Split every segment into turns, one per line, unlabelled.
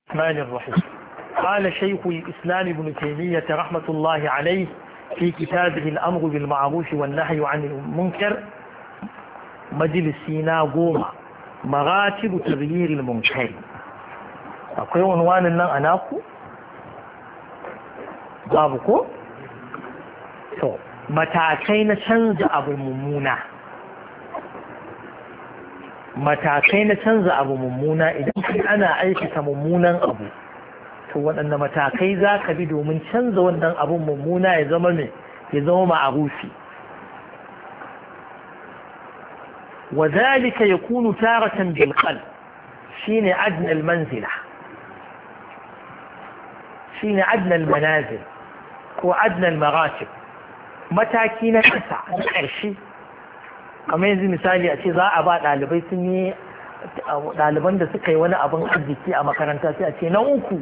الرحمن الرحيم. قال شيخ الإسلام ابن تيمية رحمة الله عليه في كتابه الأمر بالمعروف والنهي عن المنكر مجلسنا قوما مراتب تغيير المنكر. أقول عنوان لنا أناكو بابكو matakai na canza abu mummuna idan kai ana aikata mummunan abu to waɗanne matakai za ka bi domin canza wannan abun mummuna ya zama ma'arufi wa zalika yakunu taratan bil qalb shine adna al manzila shine adna al manazil ko adna al maratib mataki na ƙasa na ƙarshe kamar yanzu misali a ce za a ba ɗalibai sun yi ɗaliban da suka yi wani abin arziki a makaranta sai a ce na uku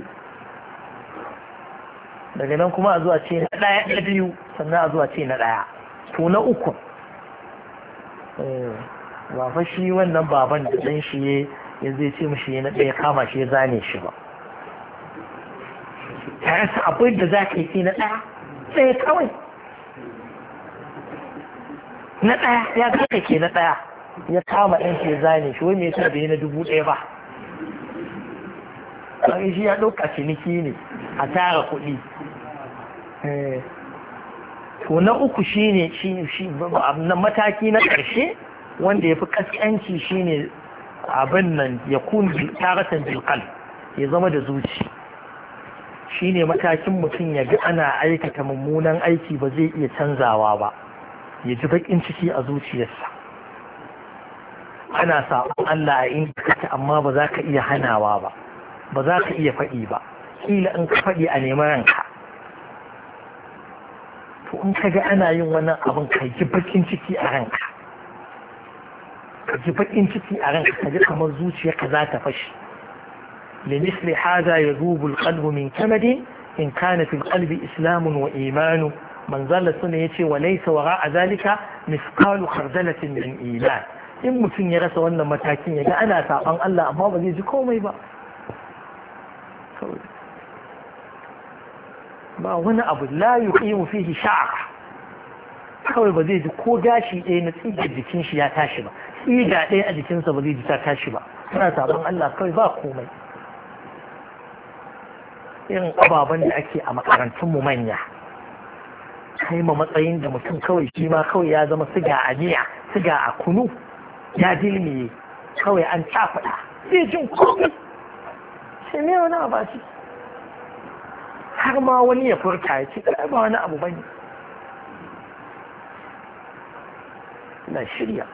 daga nan kuma a zuwa ce na ɗaya na biyu sannan a zuwa ce na ɗaya to na uku ba fa shi wannan baban da ɗan shi ya zai ce mashi na ɗaya kama shi ya zane shi ba ta rasa abin da za ka yi sai na ɗaya kawai na ɗaya ya kaka ke na ɗaya ya kama ɗan ke zane shi wai mai yasa bai na 1,000 ba ƙarfi shi ya ɗauka ciniki ne a tara kuɗi to na uku shi ne mataki na ƙarshe wanda ya fi ƙasƙanci shi ne abin nan ya kun taratan bilkal ya zama da zuci shi ne matakin mutum ya ga ana aikata mummunan aiki ba zai iya canzawa ba ya ji baƙin ciki a zuciyarsa ana saɓon Allah a inda kake amma ba za ka iya hanawa ba za ka iya faɗi ba kila in ka faɗi a neman ranka to in ka ga ana yin wannan abin ka ji baƙin ciki a ranka ka ji kamar zuciyarka za ta fashi لمثل هذا يذوب القلب من كمد إن كان في القلب إسلام وإيمان من ظل السنة يتي وليس وراء ذلك مثقال خردلة من إيمان in mutum ya rasa wannan matakin ya ga ana saɓan Allah amma ba zai ji komai ba wani abu la yuqimu fihi sha'r kawai ba zai ji ko gashi ɗaya na tsigar jikin shi ya tashi ba tsiga ɗaya a jikinsa ba zai ji ta tashi ba ana saɓan Allah kawai ba komai irin ababen da ake a makarantunmu manya kai ma matsayin da mutum kawai shi ma kawai ya zama siga a miya siga a kunu ya dilmiye kawai an cafaɗa zai jin komai sai ne wani abu ce har ma wani ya furta ya ce ba wani abu bane na shirya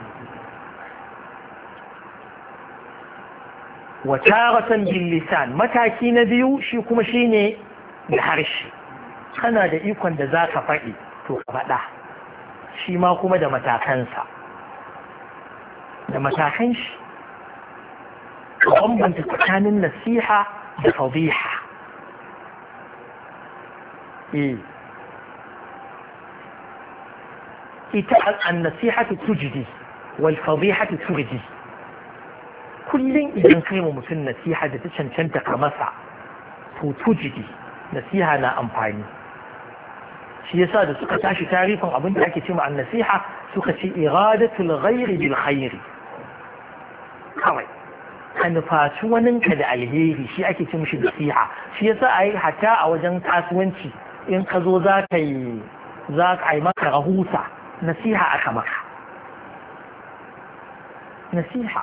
wataratan bil lisan mataki na biyu shi kuma shine da harshe kana da ikon da za ka faɗi to ka faɗa shi ma kuma da matakansa da matakan shi ka bambanta tsakanin nasiha da fadiha ita an-nasihatu tujdi wal fadihatu turji kullum idan kai mu mutum nasiha da ta cancanta ka masa to tujdi nasiha na amfani shi yasa da suka tashi tarifin abin da ake cewa an-nasiha suka ce iradatul ghairi bil khairi kawai ka nufaci waninka da alheri shi ake ce mishi nasiha shi yasa a yi hata a wajen kasuwanci in ka zo za ka yi maka rahusa nasiha aka maka nasiha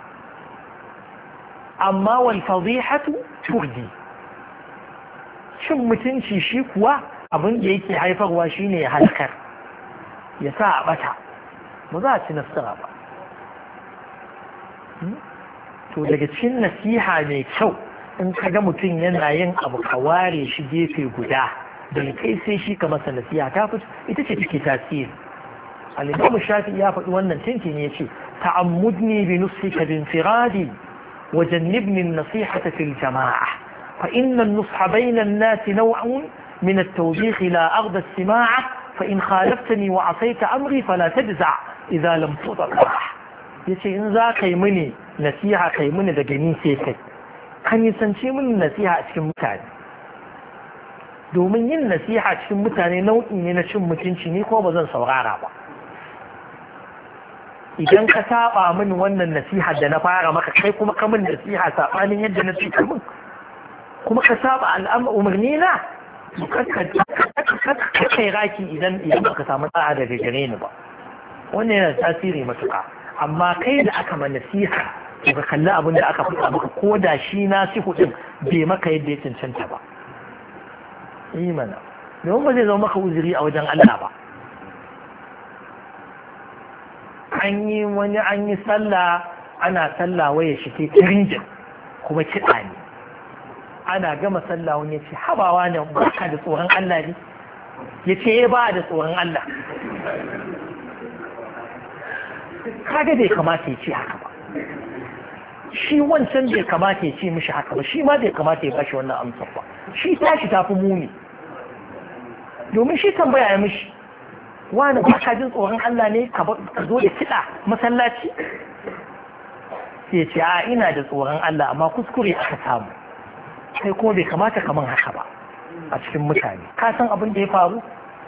amma wal fadihatu turdi cin mutunci shi kuwa abin da yake haifarwa shine ya halakar ya sa a bata ba za a ci nasara ba to daga cikin nasiha mai kyau in ka ga mutum yana yin abu ka ware shi gefe guda daga kai sai shi ka masa nasiha ta fi ita ce take tasiri al-Imam Shafi'i ya faɗi wannan tinki ne yace ta'ammudni bi nusika bi infiradi wa jannibni an-nasihata fil jama'a fa inna an-nusha bayna an-nas naw'un من التوبيخ لا أرضى السماعة فإن خالفتني وعصيت أمري فلا تجزع إذا لم تطرح yace in za ka yi mini nasiha ka yi mini daga ni sai kai ka nisanci min nasiha a cikin mutane, domin yin nasiha cikin mutane nau'i ne na cin mutunci, ni ko ba zan saurara ba. idan ka saba min wannan nasiha da na fara maka, kai kuma ka min nasiha sabanin yadda na cika min, kuma ka saba umarni na, ka kai raki idan baka samu da'a daga gare ni ba. Wannan yana tasiri matuƙa. Amma kai da aka ma nasiha, ka kalli abin da aka faɗa maka, ko da shi nasihu din bai maka yadda ya cancanta ba. Imana, domin ba zai zama maka uzuri a wajen Allah ba. An yi sallah, ana sallah waya shi ke tirinjin kuma kiɗa ne. Ana gama sallah wani ya ce habawa ne ba ka da tsoron Allah ne, ya ce ba da tsoron Allah. Kaga bai kamata ya ce haka ba, shi wancan bai kamata ya ce mishi haka ba, shi ma bai kamata ya bashi wannan amsar ba. Shi tashi tafi muni, domin shi tambaya ya mishi wani ba ka jin tsoron Allah ne ka zo da kiɗa masallaci, sai ce a ina da tsoron Allah amma kuskure aka samu, kai kuma bai kamata ka min haka ba a cikin mutane. Ka san abin da ya faru?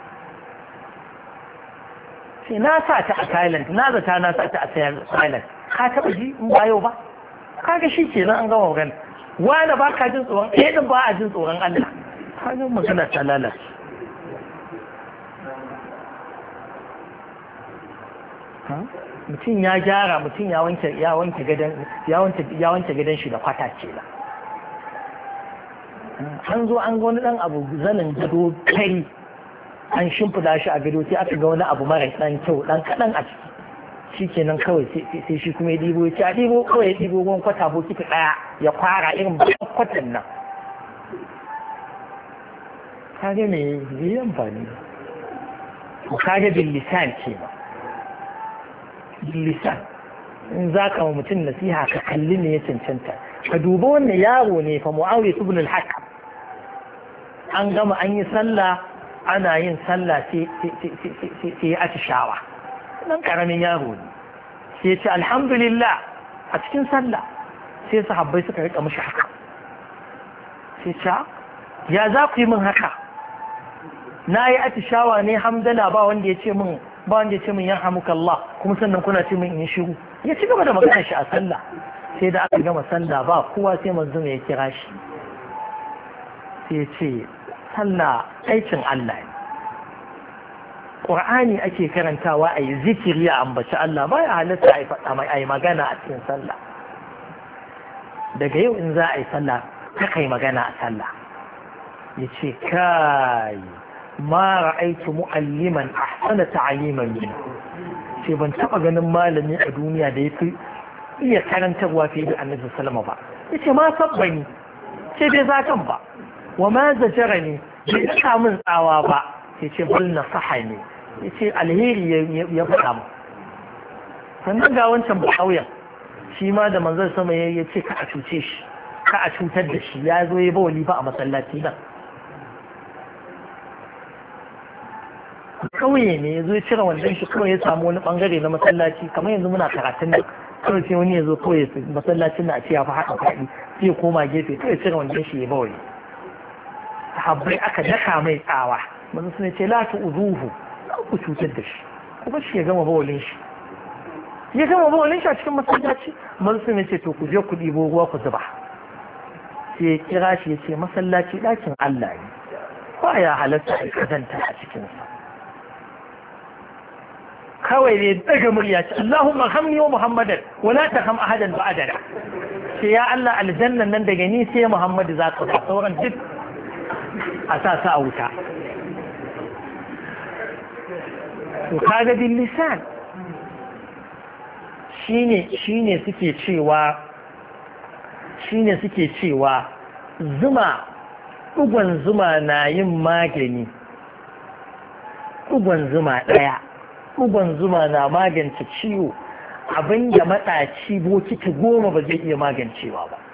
sai na sa ta a silent, na zata na sa ta a silent. Ka taɓa ji in ba yau ba? Kaga shi ke nan an gama magana. Wani ba ka jin tsoron, ɗin ba a jin tsoron Allah. Kaga magana ta lalace. Mutum ya gyara, mutum ya wanke gadon shi da kwata ce la. An zo an ga wani ɗan abu zanin gado kari, an shimfida shi a gado, sai aka ga wani abu mara ɗan kyau ɗan kaɗan a ciki. Shi kenan kawai sai shi kuma ya ɗibo, ya ɗibo kawai ya ɗibo ruwan kwata bokiti ɗaya ya kwara irin kwatan nan. Kage me zai amfani? Kage bin lisan ce ba. Lisan, in za ka wa mutum nasiha ka kalli ne ya cancanta. Ka duba wannan yaro ne fa Muawiya ibn al-Hakam. An gama an yi sallah, ana yin sallah sai ya atishawa. Nan karamin yaro ne. Sai ya ce alhamdulillah a cikin sallah. Sai sahabbai suka rika mishi haka. Sai ce ya za ku yi min haka? Na yi atishawa ne hamdala ba wanda ya ce min ya hamuka Allah, kuma sannan kuna ce min in shiru. Ya ci gaba da magana shi a sallah. Sai da aka gama sallah ba kowa, sai manzo ya kira shi. Sai ya ce sallah aikin Allah ne. Qur'ani ake karantawa a yi zikiri a ambaci Allah, ba ya halatta a yi magana a cikin sallah. Daga yau in za a yi sallah ka kai magana a sallah. Ya ce kai ma ra'aitu mu'alliman ahsana ta'liman min, sai ban taba ganin malami a duniya da yafi iya karantarwa fiye da Annabi sallallahu alaihi wasallam ba. Yace ma sabbani, sai dai zakan ba, wa ma zajarani, bai daka min tsawa ba, yace bal nasahani, yace alheri ya faɗa mu. Sannan ga wancan bakauyen, shi ma da manzon sama ya ce ka a cuce shi, ka a cutar da shi, ya zo ya ba wali ba a masallaci nan. Kauye ne ya zo ya cire wannan shi, kawai ya samu wani bangare na masallaci, kamar yanzu muna karatun nan, kawai sai wani ya zo kawai masallacin na a ce ya fi haɗa faɗi, sai ya koma gefe kawai cire wannan shi ya bawai. Sahabbai aka daka mai tsawa, manzo sun ce la tu uzuhu, ku cutar da shi, kuma shi ya gama bawalin shi. Ya gama bawalin shi a cikin masallaci, manzo sun ce to ku je ku ɗibo ruwa ku zuba. Sai ya kira shi ya ce masallaci ɗakin Allah ne, ba ya halatta a kazanta a cikinsa. Kawai ne daga murya ce Allahumma hamni wa Muhammadan wala taham ahadan ba'dana, ce ya Allah aljannan nan daga ni sai Muhammadu za ka ba, sauran duk a sa a wuta. To kaga bil lisan shine suke cewa zuma, ɗugon zuma na yin magani, ɗugon zuma ɗaya, ɗugon zuma na magance ciwo abinda maɗaci bokiti 10 ba zai iya magancewa ba.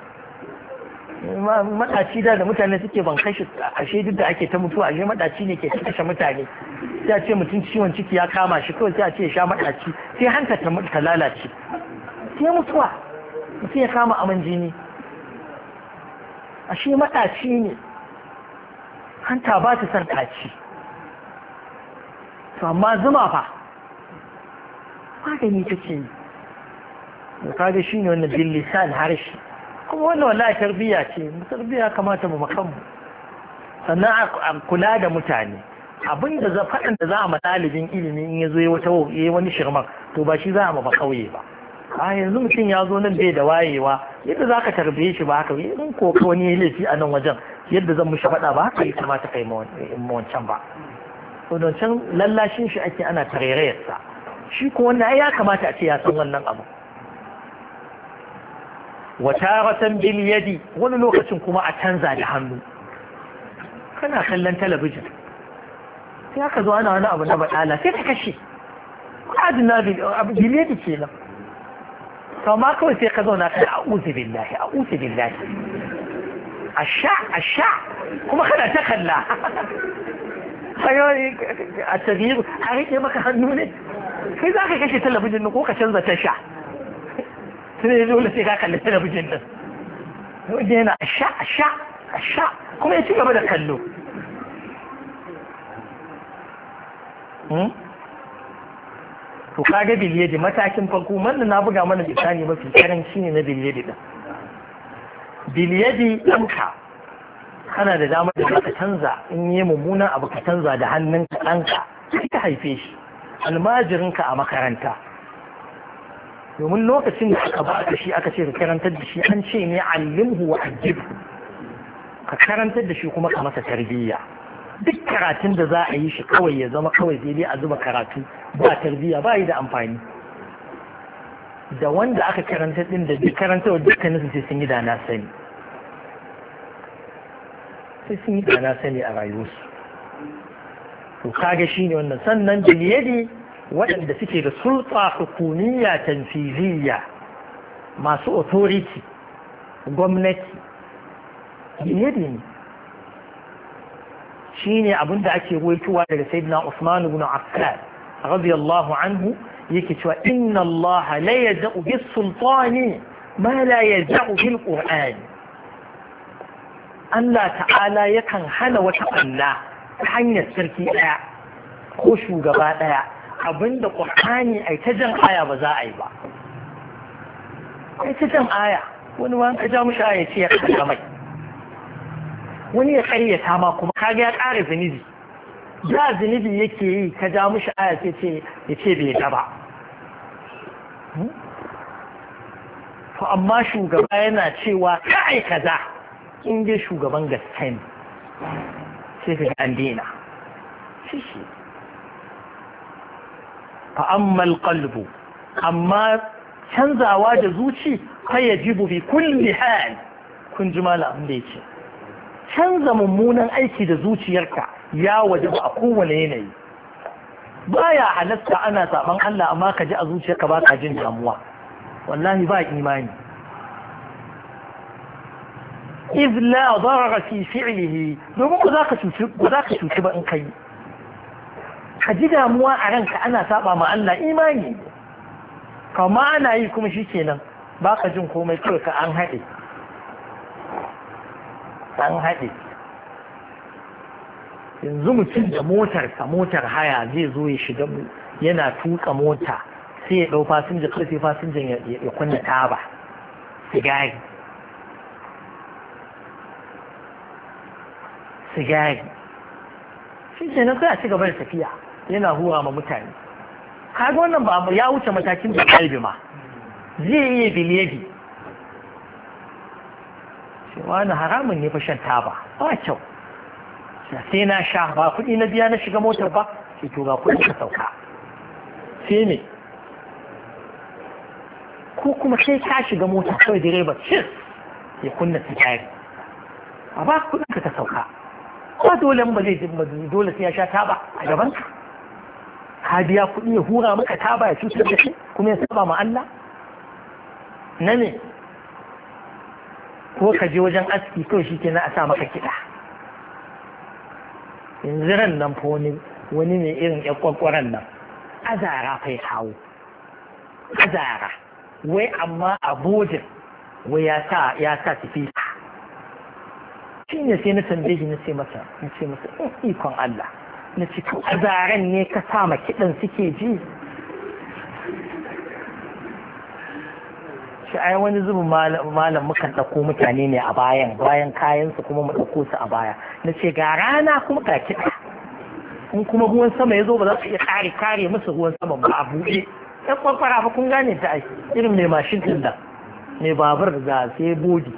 Maɗaci da mutane suke ban kashe, ashe duk da ake ta mutuwa, ashe maɗaci ne ke kashe mutane. Sai a ce mutum ciwon ciki ya kama shi, kawai sai a ce ya sha maɗaci, sai hanta ta lalace, sai mutuwa, mutum ya kama aman jini. ashe maɗaci ne, hanta ba ta son ɗaci. To amma zuma fa magani take yi. da kaga shi ne wannan billisan harshe, kuma wannan wallahi tarbiyya ce, tarbiyya kamata mu makanmu. Sannan a kula da mutane, abinda faɗin da za a ɗalibin ilimi in ya zo ya wani shirman, to ba shi za a ba kauye ba. A yanzu mutum ya zo nan bai da wayewa, yadda za ka tarbiye shi ba haka, in ko wani ya laifi a nan wajen yadda zan mushi faɗa ba haka ya kamata kai wancan ba. to don can lallashin shi ake ana tarairayarsa, shi ko wannan ya kamata a ce ya san wannan abu. wataratan bil yadi, wani lokacin kuma a canza da hannu. Kana kallon talabijin sai aka zo ana wani abu na baɗala sai ka kashe, adina bil yadi kenan. kama kawai sai ka zauna kai a'udhu billahi asha kuma kana ta kalla a tarihi a rike maka hannu ne, kai za ka kashe talabijin ko ka canza tasha, sai dole sai ka kalli talabijin din wanda yana asha kuma ya ci gaba da kallo. to kaga biliyadi matakin farko, wannan na buga mana bisani mafi karanci ne na biliyadi din. biliyadi ɗanka kana da damar da ka canza, in yi mummunan abu ka canza da hannunka ɗanka sai ka haife shi, almajirinka a makaranta. domin lokacin da aka ba da shi aka ce ka karantar da shi, an ce ne allimhu wa ajibhu, ka karantar da shi kuma ka masa tarbiyya. duk karatun da za a yi shi kawai ya zama kawai sai dai a zuba karatu ba tarbiyya ba yi da amfani. da wanda aka karanta din da duk karantarwa dukkaninsu sai sun yi da na sani, sai sun yi da na sani a rayuwarsu. to kaga shi ne wannan. sannan biliyadi waɗanda suke da sulta hukumiyya tanfiziyya, masu authority, gwamnati, biliyadi ne. shi ne abinda ake ruwaitowa daga sayyidina Usman ibn Affan radiyallahu anhu yake cewa inna Allah la yad'u bis sultani ma la yad'u bil Qur'an. Allah ta'ala yakan hana wata Allah ta hanyar sarki daya ko shugaba daya abinda Qur'ani ai ta jan aya ba za a yi ba. ai ta jan aya, wani ma ka ja mushi aya ce ya kada mai, wani ya karyata ma kuma kaga ya ƙara zunubi. da zunubi yake yi ka ja mushi aya ce ya ce bai ga ba. to amma shugaba yana cewa kai kaza, in dai shugaban gaske ne sai ka ga an daina shi. fa amma alqalbu, amma canzawa da zuci fa yajibu bi kulli hal. kun ji malamin da yake canza mummunan aiki da zuciyarka ya wajaba a kowane yanayi. baya halatta ana saban Allah amma ka ji a zuciyarka ba ka jin damuwa, wallahi ba imani. iz la darara fi fi'lihi, domin ba za ka cuci ba in kai. ka ji damuwa a ranka ana saba ma Allah, imani. kama ana yi kuma shikenan ba ka jin komai, kawai ka an haɗe. yanzu mutum da motar haya zai zo ya shiga, yana tuka mota sai ya ɗau fasinja, kawai sai fasinjan ya kunna taba sigari shi ke nan sai a ci gaba da tafiya yana huwa ma mutane. kaga wannan ba ya wuce matakin da kalbi ma, zai iya biliyadi. wani haramun ne fa shan taba ba kyau, sai na sha ba kuɗi na biya na shiga motar ba, sai to ga kuɗi ka sauka. sai ne ko kuma sai ka shiga motar kawai direba cis ya kunna sigari, a ba kuɗin ka sauka. ba dole ba zai dole sai ya sha taba a gaban ka biya kuɗi ya hura maka taba ya cutar da shi kuma ya saba ma Allah na ne. ko ka je wajen aski kawai shi ke na a sa maka kiɗa. yanzu ran nan fa wani ne irin ƴan kwakwaran nan azara fa ya kawo azara, wai amma a bodin wai ya sa tafi shi ne sai na tambaye shi na ce masa ikon Allah na ce to azaren ne ka sama kiɗan suke ji shi ai wani zubin malam mukan ɗauko mutane ne a bayan kayansu kuma mu ɗauko su a baya na ce ga rana kuma ga kiɗa in kuma ruwan sama ya zo ba za su iya kare musu ruwan sama ba a buɗe ɗan kwakwara ba kun gane ta ai irin mai mashin ɗin da mai babur da sai bodi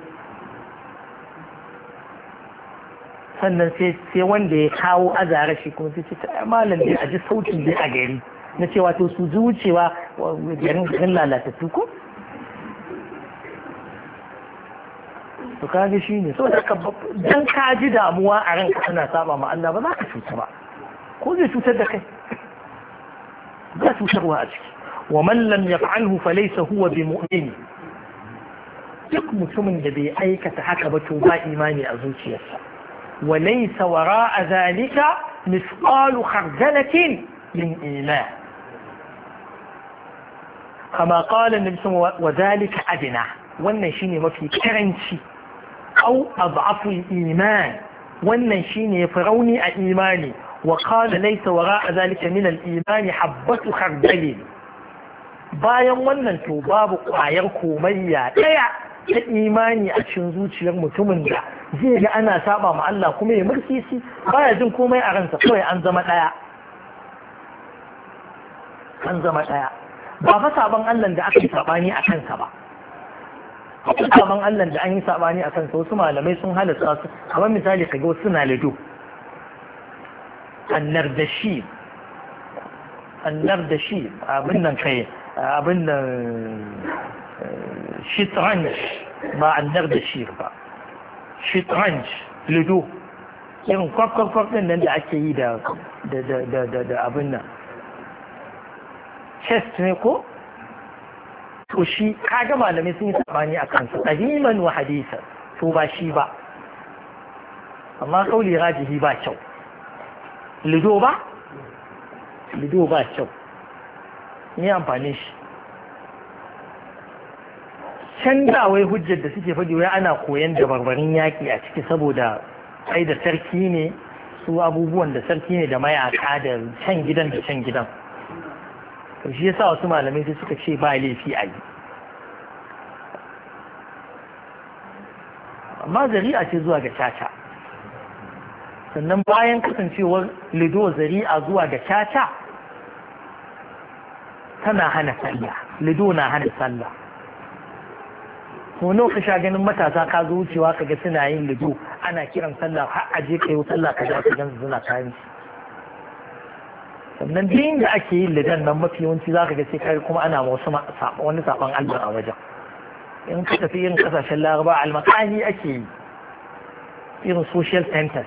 sannan sai wanda ya kawo azara shi kuma sai ce ta malam dai a ji sautin dai a gari na cewa to su zucewa garin lalatattu ko to kage shi ne saboda dan ka ji damuwa a ranka kana saba ma Allah ba za ka cuta ba ko zai cutar da kai ba cutarwa a ciki wa man lam yaf'alhu falaysa huwa bimu'min duk mutumin da bai aikata haka ba to ba imani a zuciyarsa wa laysa wara'a zalika mithqalu khardalatin min iman kama qala an-nabi wa dhalika adna wannan shine mafi karanci au adhafu iman wannan shine farauni a imani wa qala laysa wara'a zalika min al-iman habatu khardal bayan wannan to babu kwayar komayya daya ta imani a cikin zuciyar mutumin da zai ga ana saba ma Allah kuma ya mursisi baya jin komai a ransa kawai an zama daya ba fa saban Allah da aka yi sabani a kansa ba saban Allah da an yi sabani a kansa wasu malamai sun halatta su kamar misali kaga wasu na lido annardashi abin nan kai abin nan shitranj ba annardashi ba shitranj lido irin kwakwakwa ɗin nan da ake yi da abin nan chest ne ko to shi kaga malamai sun yi sabani a kansu qadiman wa hadisa to ba shi ba amma kauli rajihi ba kyau lido ba kyau ni amfani shi canzawai hujjar da suke faɗi wai ana koyan dabarbarin yaƙi a ciki saboda ai da sarki ne su abubuwan da sarki ne da mayaka da can gidan to shi yasa wasu malamai sai suka ce ba laifi a yi amma zari'a ce zuwa ga caca sannan bayan kasancewar lido zari'a zuwa ga caca tana hana sallah lido na hana sallah ko ka sha ganin matasa ka zo wucewa ka ga suna yin lido ana kiran sallah har aje kai sallah ka ga su gansu suna kayan sannan din da ake yin lidan nan mafi yawanci za ka ga sai kai kuma ana wani saban Allah a wajen in ka tafi irin kasashen laraba almakani ake yi irin social centers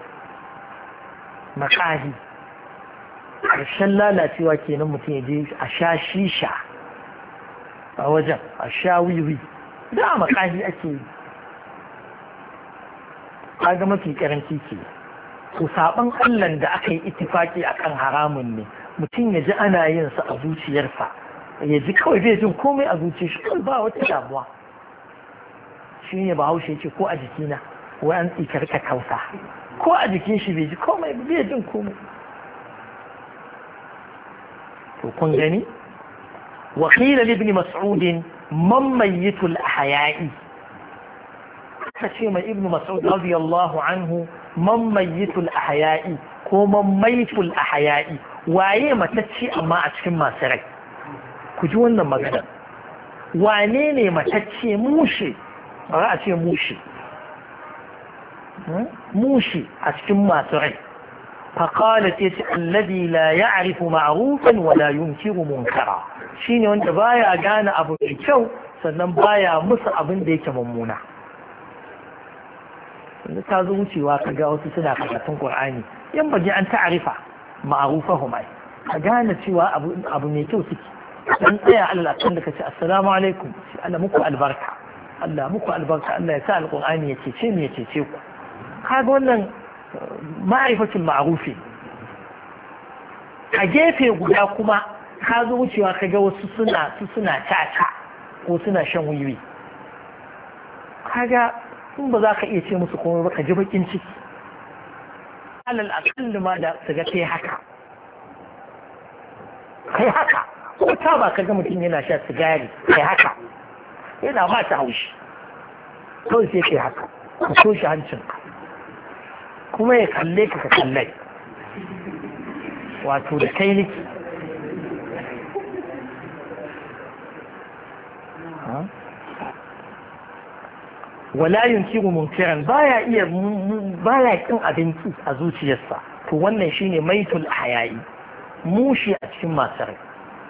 makahi ƙarshen lalacewa kenan mutum ya je a sha shisha a wajen a sha wiwi da makahi ake yi kaga mafi karanci ke to saban Allah da aka yi ittifaki akan haramun ne mutum ya ji ana yin sa a zuciyarsa ya ji kawai bai jin komai a zuciyar shi kawai ba wata damuwa shi ne bahaushe ce ko a jikina wai an tsikar ka kausa ko a jikin shi bai ji komai bai jin komai to kun gani wa qila li ibn mas'ud man mayyitul ahya'i aka ce mai ibn mas'ud radiyallahu anhu man mayyitul ahya'i ko man mayyitul ahya'i waye matacce amma a cikin masu rai ku ji wannan magana wane ne matacce mushe ba a ce mushe a cikin masu rai فقالت الذي لا يعرف معروفا ولا ينكر منكرا shine wanda baya gane abu mai kyau sannan baya musu abin da yake mummuna wanda ta zo wucewa ka ga wasu suna karatun Qur'ani yan baje an ta'arifa ma'rufahum ai ka gane cewa abu mai kyau suke dan tsaya Allah kan da kace assalamu alaikum Allah muku albarka Allah ya sa alqur'ani ya cece ni ya cece ku kaga wannan ma'arifatul ma'rufi a gefe guda kuma ka zo wucewa ka ga wasu suna caca ko suna shan wiwi kaga in ba za ka iya ce musu komai ba ka ji bakin ciki alal akalli ma da su ga kai haka ko ta ba ka ga mutum yana sha sigari kai haka yana ba ta haushi kawai sai kai haka ka so shi hancin kuma ya kalle ka kalle wato da kai niki wala yunkiru munkiran baya kin abinci a zuciyarsa to wannan shine maitul ahya'i mushi a cikin masu rai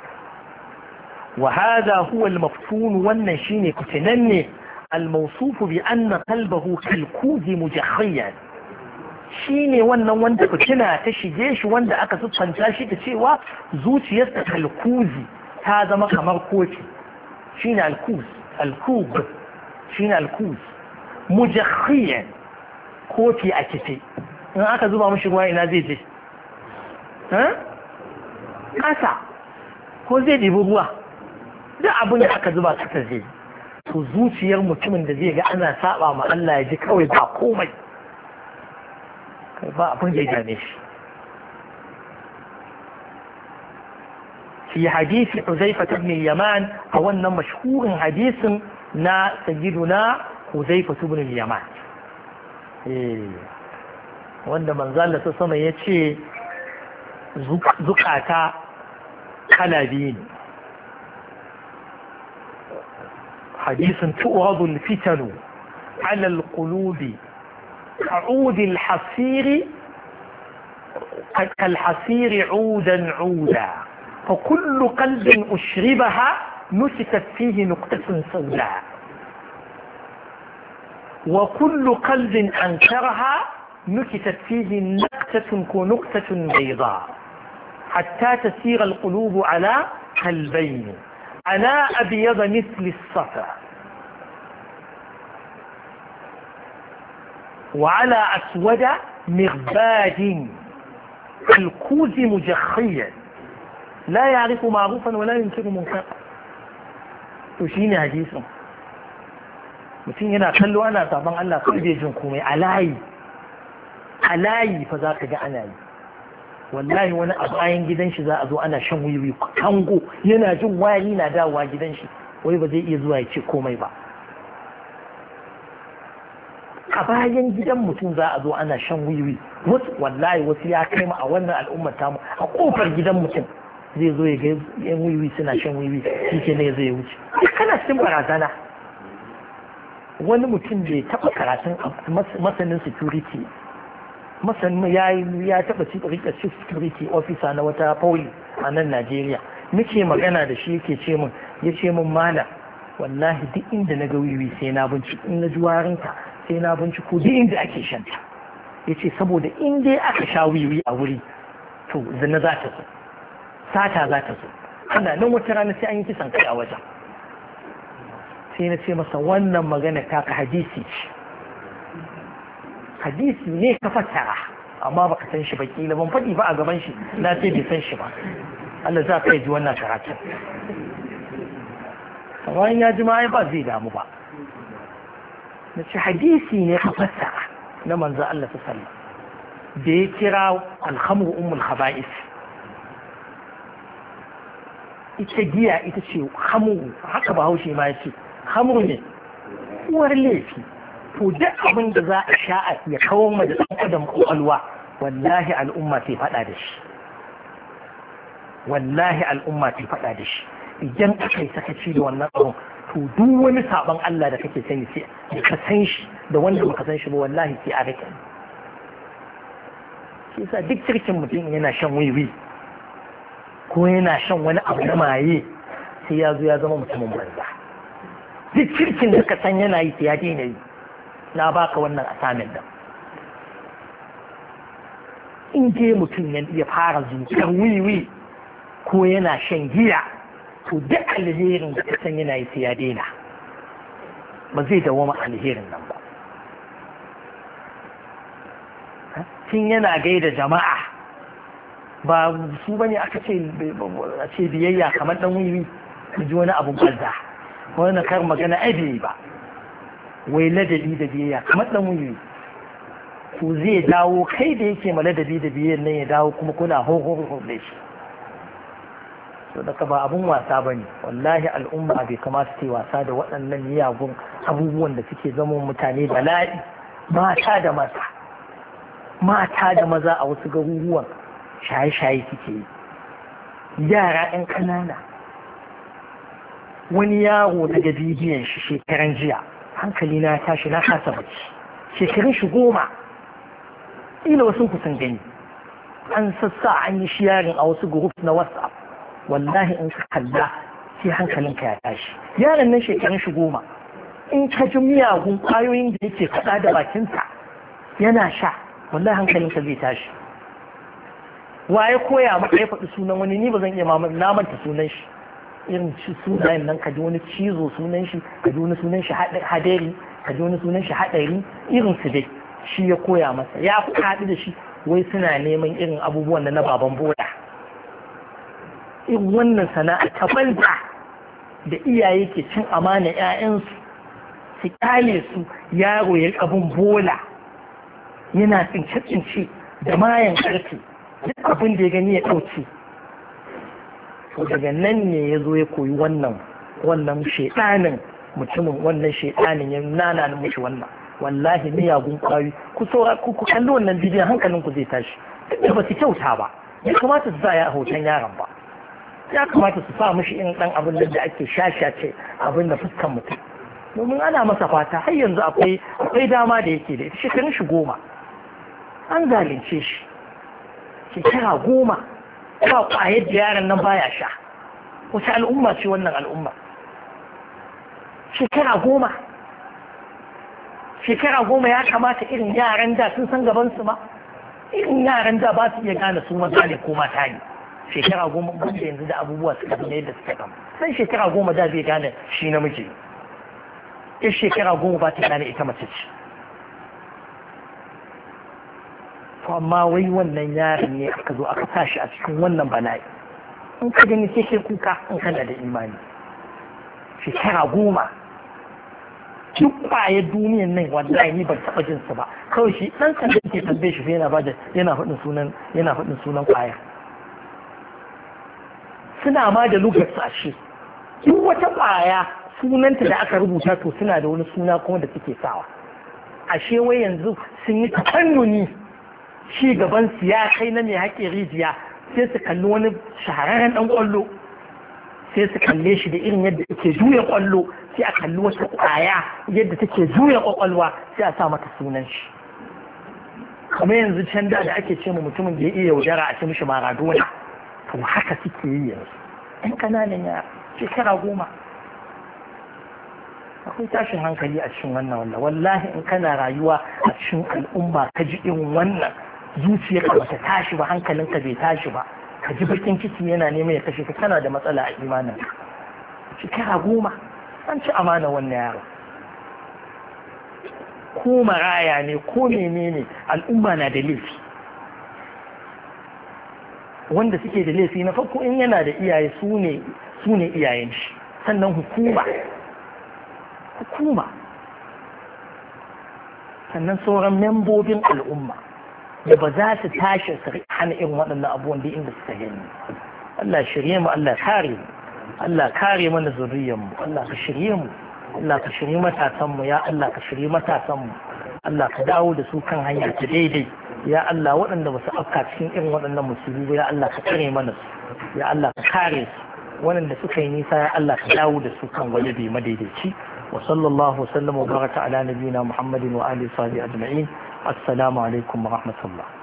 wa hada huwa al-maftun wannan shine kutinanne al-mawsuf bi anna qalbahu kalkuzi mujakhiyan shine wannan wanda fitina ta shige shi wanda aka siffanta shi da cewa zuciyarsa kalkuzi ta zama kamar kofi shine al-kub shine al-kuz mujakhiyan kofi a kife in aka zuba mashi ruwa ina zai je ƙasa ko zai ɗibi ruwa duk abin da aka zuba ƙasa zai to zuciyar mutumin da zai ga ana saba ma Allah ya ji kawai ba komai kai ba abin da ya dame shi fi hadisi Huzaifa ibn Yaman a wannan mashhurin hadisin na sayyiduna Huzaifa ibn Yaman wanda manzo Allah sama ya ce zukata kala biyu ne hadisin tu'radu al-fitanu ala al-qulubi ka'ud al-hasir كالحصير عودا عودا فكل قلب أشربها نسكت فيه نقطة سوداء وكل قلب أنكرها نكتت فيه نقطة بيضاء حتى تسير القلوب على قلبين على أبيض مثل الصفا وعلى أسود مغباد الكوز مجخيا لا يعرف معروفا ولا ينكر منكرا تشيني حديثه mutum yana kallo ana saban Allah kawai bai jin komai a layi fa za ka ga ana yi wallahi wani a bayan gidan shi za a zo ana shan wiwi kango yana jin wari na dawowa gidan shi wai ba zai iya zuwa ya ce komai ba a bayan gidan mutum za a zo ana shan wiwi wallahi wasu ya kai mu a wannan al'ummar tamu a kofar gidan mutum zai zo ya ga yan wiwi suna shan wiwi shi ke ne zai wuce kana cikin barazana wani mutum bai taɓa karatun masanin security masanin ya taɓa rika chief security officer na wata poli a nan Najeriya muke magana da shi yake ce min ya ce min mala wallahi duk inda na ga wiwi sai na binciko in na ji warinta sai na binciko duk inda ake shanta ya ce saboda in dai aka sha wiwi a wuri to zina za ta zo sata za ta zo ana nan wata rana sai an yi kisan kai a wajen sai na ce masa wannan magana ta ka hadisi ce hadisi ne ka fassara amma baka san shi ba kila ban faɗi ba a gaban shi na ce bai san shi ba Allah za ka ji wannan karatun amma ya ji ma ba zai damu ba na ce hadisi ne ka fassara na manzo Allah ta sallam da ya kira alhamru ummul khaba'is ita giya ita ce hamru haka bahaushe ma ya ce hamru ne uwar laifi to duk abin da za a sha ya kawo ma da ɗan adam kwakwalwa wallahi al'umma sai faɗa da shi wallahi al'umma sai faɗa da shi idan aka yi sakaci da wannan abin to duk wani saban Allah da kake sani sai da ka san shi da wanda baka san shi ba wallahi sai a rike shi yasa duk kirkin mutum yana shan wiwi ko yana shan wani abu na maye sai ya zo ya zama mutumin banza duk kirkin da ka san yana yi sai ya daina yi na baka wannan asamin da in je mutum ya fara zuƙar wiwi ko yana shan giya to duk alherin da ka san yana yi sai ya daina ba zai dawoma alherin nan ba tun yana gaida jama'a ba su bane aka ce biyayya kamar dan wiwi ji wani abu banza wani kar magana ai ba wai ladabi da biyayya kamar dan wuyi to zai dawo kai da yake ma ladabi da biyayya nan ya dawo kuma kuna ho da shi so daga ba abun wasa bane wallahi al'umma bai kamata ta yi wasa da waɗannan miyagun abubuwan da suke zama mutane bala'i mata da maza a wasu garuruwan shaye-shaye suke yi yara 'yan ƙanana wani yaro daga bidiyon shi shekaran jiya hankali na tashi na kasa bacci shekarun shi 10 ila wasu kusan gani an sassa an yi sharing a wasu group na WhatsApp wallahi in ka kalla sai hankalinka ya tashi yaron nan shekarun shi 10 in ka ji miyagun kwayoyin da yake faɗa da bakinsa yana sha wallahi hankalinka zai tashi waye koya maka ya faɗi sunan wani ni ba zan iya namanta sunan shi irin shi sunayen nan ka ji wani cizo sunan shi ka ji wani sunan shi hadari ka ji wani sunan shi hadari irin su dai shi ya koya masa ya fi haɗu da shi wai suna neman irin abubuwan da na baban boda irin wannan sana'a ta banza da iyaye ke cin amana 'ya'yansu su kyale su yaro ya abin bola yana tsince-tsince da mayan karfe duk abin da ya gani ya ɗauke to daga nan ne ya zo ya koyi wannan shaidanin mutumin wannan shaidanin ya nana mishi wannan wallahi miyagun kwayoyi ku kalli wannan bidiyon hankalin ku zai tashi da ba su kyauta ba ya kamata su sa ya hoton yaron ba ya kamata su sa mishi irin dan abin da ake shashace abin da fuskan mutum domin ana masa fata har yanzu akwai dama da yake da ita shekarun shi 10 an zalunce shi shekara 10 ba kwayar da yaron nan baya sha wace al'umma ce wannan al'umma shekara 10 ya kamata irin yaran da sun san gabansu ma irin yaran da ba su iya gane su maza ne ko mata ne shekara 10 banda yanzu da abubuwa suka zama yadda suka kama sai shekara 10 da zai gane shi namiji ya shekara 10 ba ta gane ita mace ce to amma wai wannan yaron ne aka zo aka tashi a cikin wannan bala'i in ka gani sai kai kuka in kana da imani shekara 10 duk kwayar duniyan nan wallahi ni ban taba jin su ba kawai shi dan sanda ke tambaye shi yana faɗin sunan kwaya suna ma da lugar su a shi duk wata kwaya sunanta da aka rubuta to suna da wani suna kuma da suke sawa ashe wai yanzu sun yi tafannuni shi gaban su ya kai na mai haƙe rijiya sai su kalli wani shahararren ɗan ƙwallo sai su kalle shi da irin yadda take juya ƙwallo sai a kalli wata ƙwaya yadda take juya ƙwaƙwalwa sai a sa mata sunan shi kamar yanzu can da ake ce ma mutumin da ya iya yaudara a ce mishi Maradona to haka suke yi yanzu ɗan ƙananan yara shekara 10 akwai tashin hankali a cikin wannan wallahi in kana rayuwa a cikin al'umma ka ji irin wannan zuciyarka bata tashi ba hankalinka bai tashi ba ka ji bakin ciki yana neman ya kashe ka kana da matsala a imanin shekara 10 an ci amana wannan yaro ko maraya ne ko menene al'umma na da laifi wanda suke da laifi na farko in yana da iyaye su ne iyayen shi sannan hukuma sannan sauran membobin al'umma da ba za su tashi su hana irin waɗannan abubuwan da inda suka gani Allah shirye mu Allah kare mu Allah kare mana zuriyar mu Allah ka shirye mu Allah ka shirye matasan mu ya Allah ka shirye matasan mu Allah ka dawo da su kan hanya ta daidai ya Allah waɗanda ba su afka cikin irin waɗannan musulmi ya Allah ka kare mana su ya Allah ka kare su waɗanda suka yi nisa ya Allah ka dawo da su kan waje bai madaidaici وصلى الله وسلم وبارك على نبينا محمد وآله وصحبه أجمعين السلام عليكم ورحمة الله